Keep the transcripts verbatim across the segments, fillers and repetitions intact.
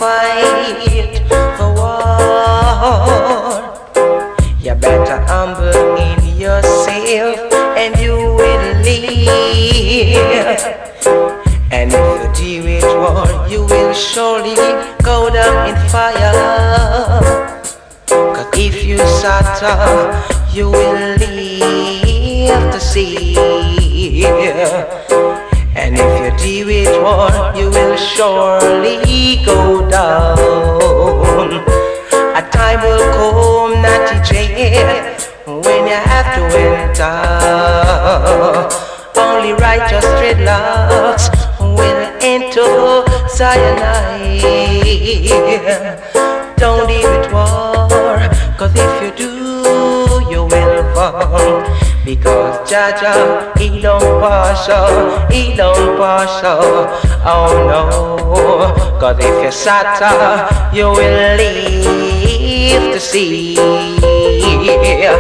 fight for war. You better humble in yourself and you will live. And if you deal with war, you will surely go down in fire. Cause if you suffer, you will live to see. And if you deal with war, you will surely go down. A time will come, Natty J, when you have to enter. Only righteous dreadlocks will enter Zion. Don't deal with war, cause if you do, you will fall. Because Jaja, he don't partial, he don't partial. Oh no, cause if you suffer, you will live to see. Yeah.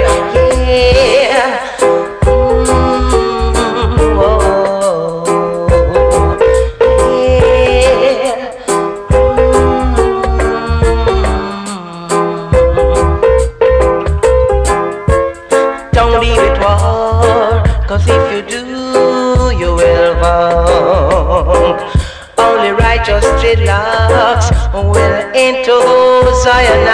Don't leave it war, cause if you do, you will fall. Only righteous dreadlocks will enter Zion.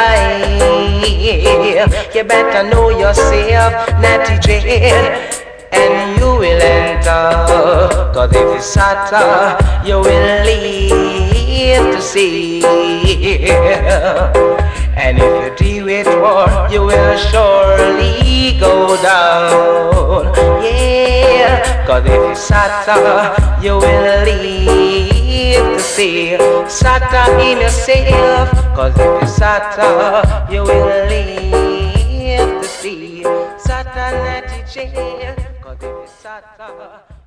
You better know yourself, Natty J, and you will enter. Cause if you suffer, you will live to see. And if you deal with war, you will surely go down. Yeah, cause if you suffer, you will live to see. Suffer in yourself, cause if you suffer, you will live to see. Suffer, Natty J, cause if you suffer.